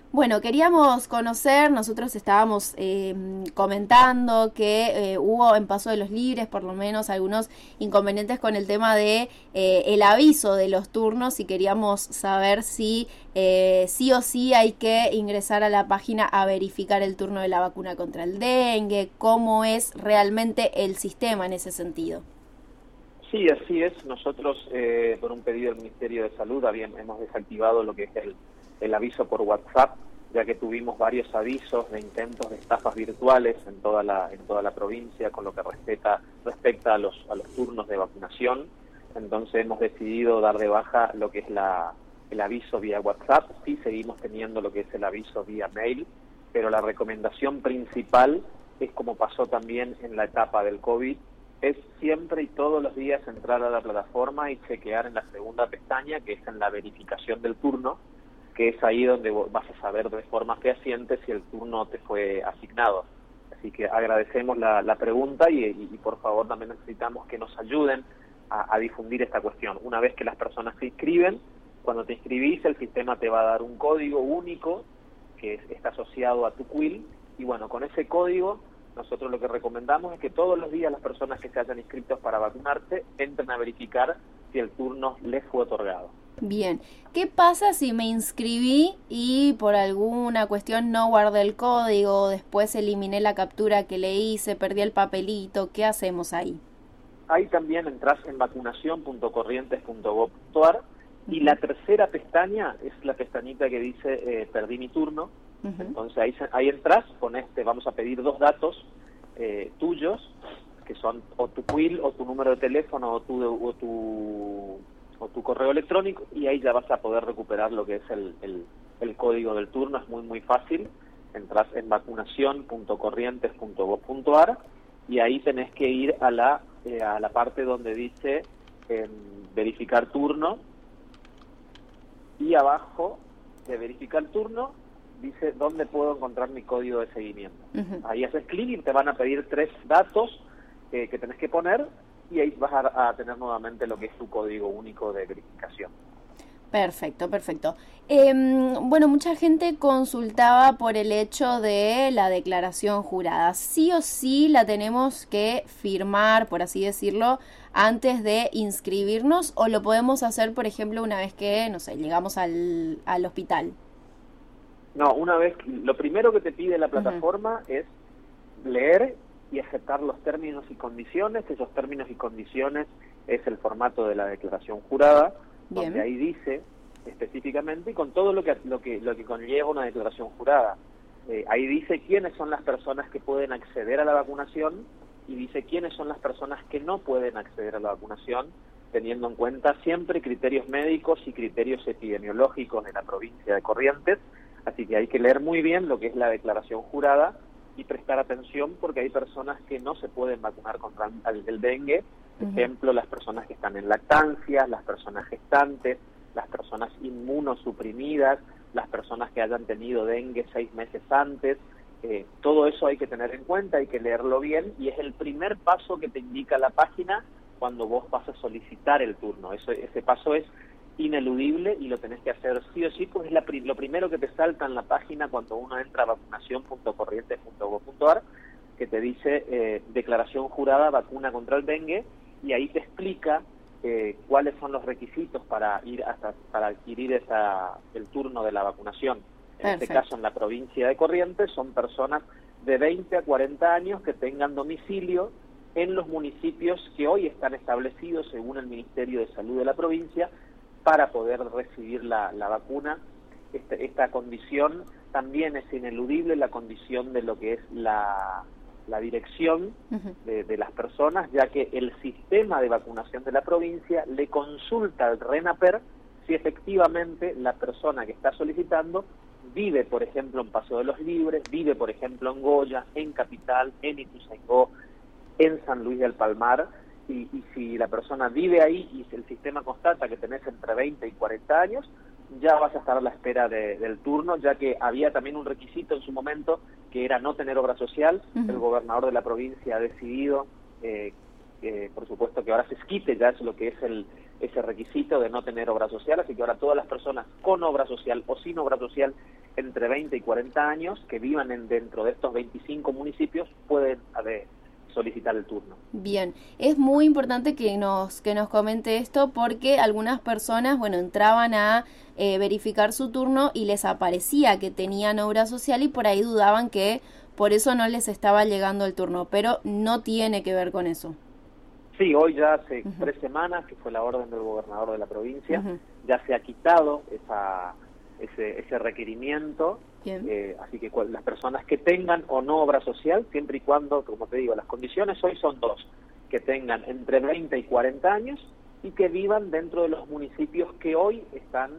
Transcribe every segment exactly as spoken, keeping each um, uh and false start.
Bueno, queríamos conocer, nosotros estábamos eh, comentando que eh, hubo en Paso de los Libres por lo menos algunos inconvenientes con el tema de eh, el aviso de los turnos y queríamos saber si eh, sí o sí hay que ingresar a la página a verificar el turno de la vacuna contra el dengue, cómo es realmente el sistema en ese sentido. Sí, así es. Nosotros, eh, por un pedido del Ministerio de Salud, habíamos, hemos desactivado lo que es el, el aviso por WhatsApp, ya que tuvimos varios avisos de intentos de estafas virtuales en toda la en toda la provincia con lo que respecta respecta a los a los turnos de vacunación. Entonces hemos decidido dar de baja lo que es la el aviso vía WhatsApp. Sí seguimos teniendo lo que es el aviso vía mail, pero la recomendación principal es, como pasó también en la etapa del COVID, es siempre y todos los días entrar a la plataforma y chequear en la segunda pestaña, que es en la verificación del turno, que es ahí donde vas a saber de forma fehaciente si el turno te fue asignado. Así que agradecemos la, la pregunta y, y, y por favor también necesitamos que nos ayuden a, a difundir esta cuestión. Una vez que las personas se inscriben, cuando te inscribís el sistema te va a dar un código único que es, está asociado a tu quill, y bueno, con ese código nosotros lo que recomendamos es que todos los días las personas que se hayan inscritos para vacunarse entren a verificar si el turno les fue otorgado. Bien, ¿qué pasa si me inscribí y por alguna cuestión no guardé el código, después eliminé la captura que le hice, perdí el papelito? ¿Qué hacemos ahí? Ahí también entras en vacunación punto corrientes punto gob punto ar y la tercera pestaña es la pestañita que dice eh, perdí mi turno. Uh-huh. Entonces ahí, ahí entras, pones, te vamos a pedir dos datos eh, tuyos, que son o tu quill o tu número de teléfono o tu, o tu o tu correo electrónico, y ahí ya vas a poder recuperar lo que es el, el, el código del turno. Es muy muy fácil. Entras en vacunación punto corrientes punto gob punto ar y ahí tenés que ir a la eh, a la parte donde dice eh, verificar turno, y abajo de verificar turno dice dónde puedo encontrar mi código de seguimiento. Uh-huh. Ahí haces clic y te van a pedir tres datos eh, que tenés que poner, y ahí vas a, a tener nuevamente lo que es tu código único de verificación. Perfecto, perfecto. Eh, bueno, mucha gente consultaba por el hecho de la declaración jurada. ¿Sí o sí la tenemos que firmar, por así decirlo, antes de inscribirnos, o lo podemos hacer, por ejemplo, una vez que, no sé, llegamos al, al hospital? No, una vez, lo primero que te pide la plataforma uh-huh. es leer y aceptar los términos y condiciones. Esos términos y condiciones es el formato de la declaración jurada. Bien. Donde ahí dice específicamente, y con todo lo que lo que lo que conlleva una declaración jurada, eh, ahí dice quiénes son las personas que pueden acceder a la vacunación y dice quiénes son las personas que no pueden acceder a la vacunación, teniendo en cuenta siempre criterios médicos y criterios epidemiológicos de la provincia de Corrientes. Así que hay que leer muy bien lo que es la declaración jurada y prestar atención, porque hay personas que no se pueden vacunar contra el, el dengue. Por uh-huh. ejemplo, las personas que están en lactancia, las personas gestantes, las personas inmunosuprimidas, las personas que hayan tenido dengue seis meses antes. Eh, todo eso hay que tener en cuenta, hay que leerlo bien, y es el primer paso que te indica la página cuando vos vas a solicitar el turno. Eso, ese paso es ineludible y lo tenés que hacer sí o sí, pues es la, lo primero que te salta en la página cuando uno entra a vacunación punto corrientes punto gob punto ar, que te dice eh, declaración jurada vacuna contra el dengue, y ahí te explica eh, cuáles son los requisitos para ir hasta para adquirir esa, el turno de la vacunación. En Perfecto. Este caso, en la provincia de Corrientes, son personas de veinte a cuarenta años que tengan domicilio en los municipios que hoy están establecidos según el Ministerio de Salud de la provincia para poder recibir la, la vacuna. Este, esta condición también es ineludible, la condición de lo que es la, la dirección uh-huh. de, de las personas, ya que el sistema de vacunación de la provincia le consulta al RENAPER si efectivamente la persona que está solicitando vive, por ejemplo, en Paso de los Libres, vive, por ejemplo, en Goya, en Capital, en Ituzaingó, en San Luis del Palmar. Y, y si la persona vive ahí y el sistema constata que tenés entre veinte y cuarenta años, ya vas a estar a la espera de, del turno, ya que había también un requisito en su momento que era no tener obra social. Uh-huh. El gobernador de la provincia ha decidido, eh, eh, por supuesto, que ahora se quite ya es lo que es el, ese requisito de no tener obra social, así que ahora todas las personas con obra social o sin obra social entre veinte y cuarenta años que vivan en, dentro de estos veinticinco municipios pueden eh, solicitar el turno. Bien, es muy importante que nos que nos comente esto porque algunas personas, bueno, entraban a eh, verificar su turno y les aparecía que tenían obra social y por ahí dudaban que por eso no les estaba llegando el turno, pero no tiene que ver con eso. Sí, hoy ya hace uh-huh. tres semanas, que fue la orden del gobernador de la provincia, uh-huh. ya se ha quitado esa, ese, ese requerimiento, eh, así que las personas que tengan o no obra social, siempre y cuando, como te digo, las condiciones hoy son dos, que tengan entre veinte y cuarenta años y que vivan dentro de los municipios que hoy están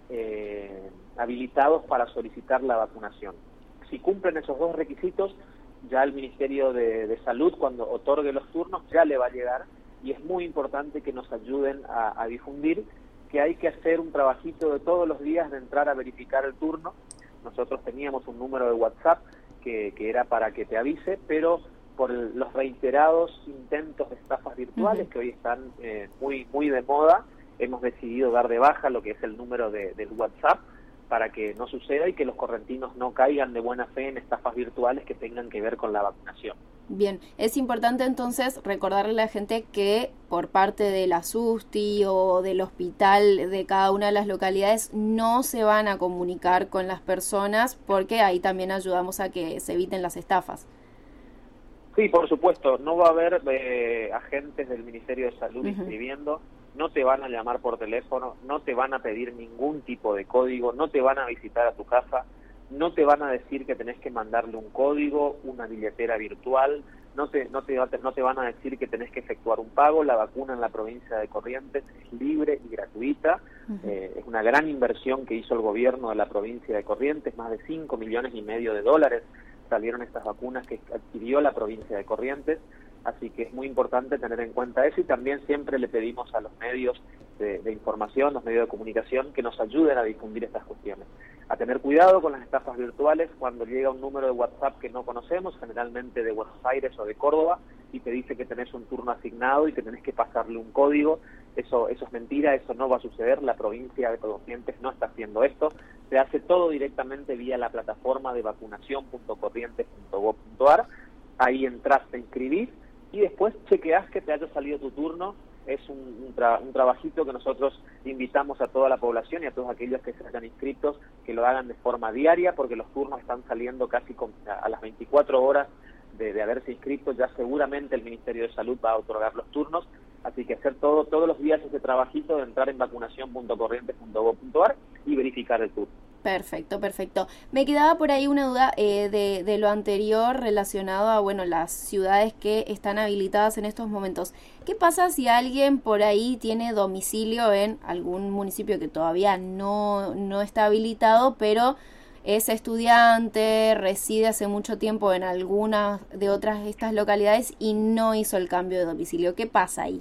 eh, habilitados para solicitar la vacunación. Si cumplen esos dos requisitos, ya el Ministerio de, de Salud, cuando otorgue los turnos, ya le va a llegar, y es muy importante que nos ayuden a, a difundir que hay que hacer un trabajito de todos los días de entrar a verificar el turno. Nosotros teníamos un número de WhatsApp que, que era para que te avise, pero por el, los reiterados intentos de estafas virtuales, uh-huh. que hoy están eh, muy, muy de moda, hemos decidido dar de baja lo que es el número de, del WhatsApp, para que no suceda y que los correntinos no caigan de buena fe en estafas virtuales que tengan que ver con la vacunación. Bien, es importante entonces recordarle a la gente que por parte de la SUSTI o del hospital de cada una de las localidades no se van a comunicar con las personas porque ahí también ayudamos a que se eviten las estafas. Sí, por supuesto, no va a haber eh, agentes del Ministerio de Salud uh-huh. inscribiendo. No te van a llamar por teléfono, no te van a pedir ningún tipo de código, no te van a visitar a tu casa, no te van a decir que tenés que mandarle un código, una billetera virtual, no te, no te, no te van a decir que tenés que efectuar un pago. La vacuna en la provincia de Corrientes es libre y gratuita, uh-huh. eh, es una gran inversión que hizo el gobierno de la provincia de Corrientes, más de cinco millones y medio de dólares salieron estas vacunas que adquirió la provincia de Corrientes. Así que es muy importante tener en cuenta eso y también siempre le pedimos a los medios de, de información, los medios de comunicación, que nos ayuden a difundir estas cuestiones. A tener cuidado con las estafas virtuales cuando llega un número de WhatsApp que no conocemos, generalmente de Buenos Aires o de Córdoba, y te dice que tenés un turno asignado y que tenés que pasarle un código. Eso, eso es mentira, eso no va a suceder. La provincia de Corrientes no está haciendo esto. Se hace todo directamente vía la plataforma de vacunación punto corrientes punto gob punto ar. Ahí entras, te inscribís y después chequeás que te haya salido tu turno. Es un, un, tra un trabajito que nosotros invitamos a toda la población y a todos aquellos que se hayan inscritos que lo hagan de forma diaria, porque los turnos están saliendo casi con, a, a las veinticuatro horas de, de haberse inscrito. Ya seguramente el Ministerio de Salud va a otorgar los turnos, así que hacer todo todos los días ese trabajito de entrar en vacunación punto corrientes punto gob punto ar y verificar el turno. Perfecto, perfecto. Me quedaba por ahí una duda eh, de, de lo anterior relacionado a, bueno, las ciudades que están habilitadas en estos momentos. ¿Qué pasa si alguien por ahí tiene domicilio en algún municipio que todavía no, no está habilitado, pero es estudiante, reside hace mucho tiempo en algunas de otras de estas localidades y no hizo el cambio de domicilio? ¿Qué pasa ahí?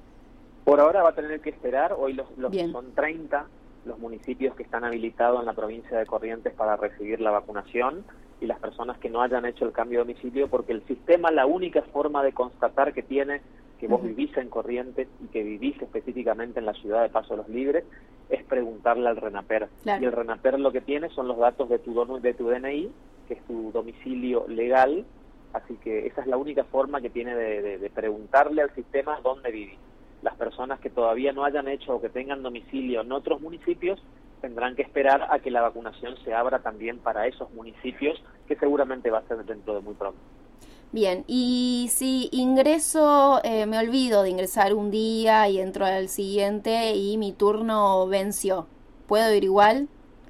Por ahora va a tener que esperar. Hoy los, los son treinta los municipios que están habilitados en la provincia de Corrientes para recibir la vacunación, y las personas que no hayan hecho el cambio de domicilio, porque el sistema, la única forma de constatar que tiene que vos uh-huh. vivís en Corrientes y que vivís específicamente en la ciudad de Paso de los Libres es preguntarle al RENAPER. Claro. Y el RENAPER lo que tiene son los datos de tu, de tu D N I, que es tu domicilio legal, así que esa es la única forma que tiene de, de, de preguntarle al sistema dónde vivís. Las personas que todavía no hayan hecho o que tengan domicilio en otros municipios tendrán que esperar a que la vacunación se abra también para esos municipios, que seguramente va a ser dentro de muy pronto. Bien, y si ingreso, eh, me olvido de ingresar un día y entro al siguiente y mi turno venció, ¿puedo ir igual?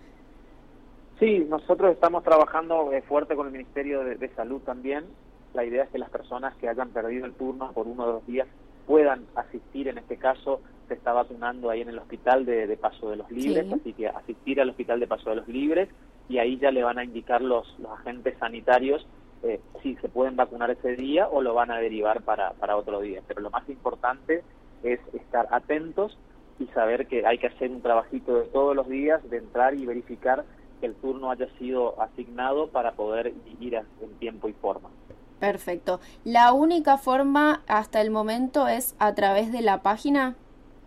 Sí, nosotros estamos trabajando eh, fuerte con el Ministerio de, de Salud también. La idea es que las personas que hayan perdido el turno por uno o dos días puedan asistir. En este caso se está vacunando ahí en el hospital de, de Paso de los Libres, sí. Así que asistir al hospital de Paso de los Libres y ahí ya le van a indicar los, los agentes sanitarios eh, si se pueden vacunar ese día o lo van a derivar para, para otro día. Pero lo más importante es estar atentos y saber que hay que hacer un trabajito de todos los días de entrar y verificar que el turno haya sido asignado para poder ir a, en tiempo y forma. Perfecto. ¿La única forma hasta el momento es a través de la página?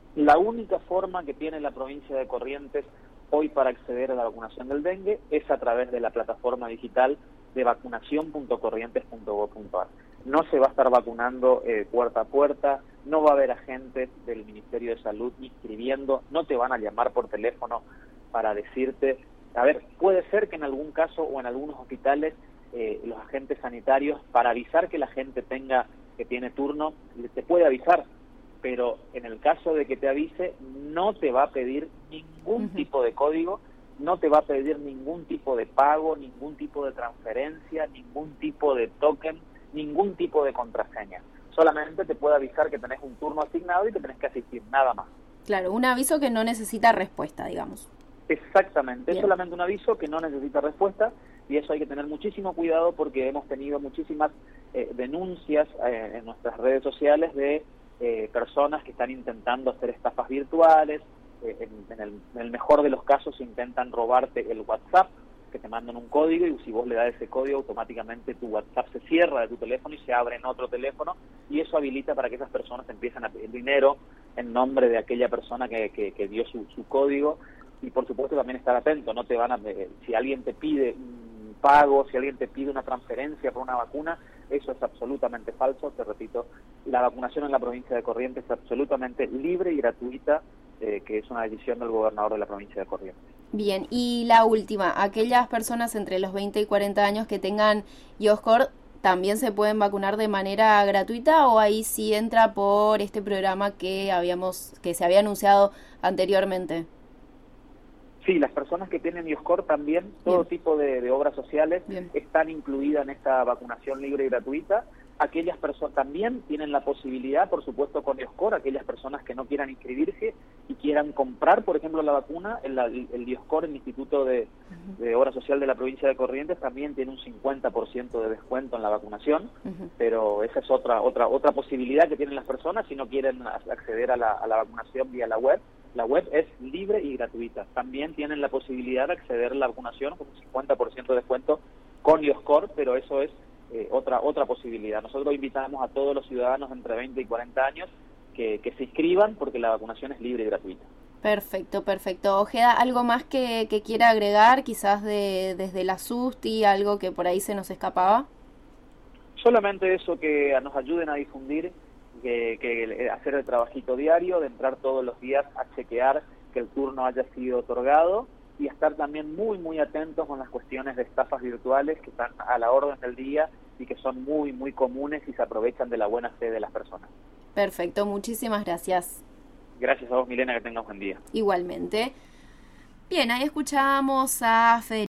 La única forma que tiene la provincia de Corrientes hoy para acceder a la vacunación del dengue es a través de la plataforma digital de vacunación punto corrientes punto gob punto ar. No se va a estar vacunando eh, puerta a puerta, no va a haber agentes del Ministerio de Salud inscribiendo, no te van a llamar por teléfono para decirte, a ver, puede ser que en algún caso o en algunos hospitales eh, los agentes sanitarios, para avisar que la gente tenga que tiene turno, te puede avisar, pero en el caso de que te avise, no te va a pedir ningún uh-huh. tipo de código, no te va a pedir ningún tipo de pago, ningún tipo de transferencia, ningún tipo de token, ningún tipo de contraseña. Solamente te puede avisar que tenés un turno asignado y que tenés que asistir, nada más. Claro, un aviso que no necesita respuesta, digamos. Exactamente, Bien. Es solamente un aviso que no necesita respuesta, y eso hay que tener muchísimo cuidado porque hemos tenido muchísimas eh, denuncias eh, en nuestras redes sociales de eh, personas que están intentando hacer estafas virtuales. eh, en, en, el, en el mejor de los casos intentan robarte el WhatsApp, que te mandan un código y si vos le das ese código automáticamente tu WhatsApp se cierra de tu teléfono y se abre en otro teléfono, y eso habilita para que esas personas empiecen a pedir dinero en nombre de aquella persona que, que, que dio su, su código. Y por supuesto también estar atento, no te van a, eh, si alguien te pide un pago, si alguien te pide una transferencia por una vacuna, eso es absolutamente falso. Te repito, la vacunación en la provincia de Corrientes es absolutamente libre y gratuita, eh, que es una decisión del gobernador de la provincia de Corrientes. Bien, y la última, aquellas personas entre los veinte y cuarenta años que tengan IOSCOR, ¿también se pueden vacunar de manera gratuita o ahí sí entra por este programa que habíamos, que se había anunciado anteriormente? Sí, las personas que tienen IOSCOR también, todo Bien. tipo de, de obras sociales Bien. están incluidas en esta vacunación libre y gratuita. Aquellas personas también tienen la posibilidad, por supuesto, con IOSCOR, aquellas personas que no quieran inscribirse y quieran comprar, por ejemplo, la vacuna, el, el IOSCOR, el Instituto de, uh-huh. de Obra Social de la provincia de Corrientes, también tiene un cincuenta por ciento de descuento en la vacunación, uh-huh. pero esa es otra otra otra posibilidad que tienen las personas si no quieren acceder a la, a la vacunación vía la web. La web es libre y gratuita. También tienen la posibilidad de acceder a la vacunación con un cincuenta por ciento de descuento con IOSCOR, pero eso es eh, otra otra posibilidad. Nosotros invitamos a todos los ciudadanos entre veinte y cuarenta años que, que se inscriban porque la vacunación es libre y gratuita. Perfecto, perfecto. Ojeda, ¿algo más que, que quiera agregar, quizás de, desde la SUSTI, algo que por ahí se nos escapaba? Solamente eso, que nos ayuden a difundir, que, que hacer el trabajito diario, de entrar todos los días a chequear que el turno haya sido otorgado y estar también muy, muy atentos con las cuestiones de estafas virtuales que están a la orden del día y que son muy, muy comunes y se aprovechan de la buena fe de las personas. Perfecto, muchísimas gracias. Gracias a vos, Milena, que tengas buen día. Igualmente. Bien, ahí escuchamos a Federico.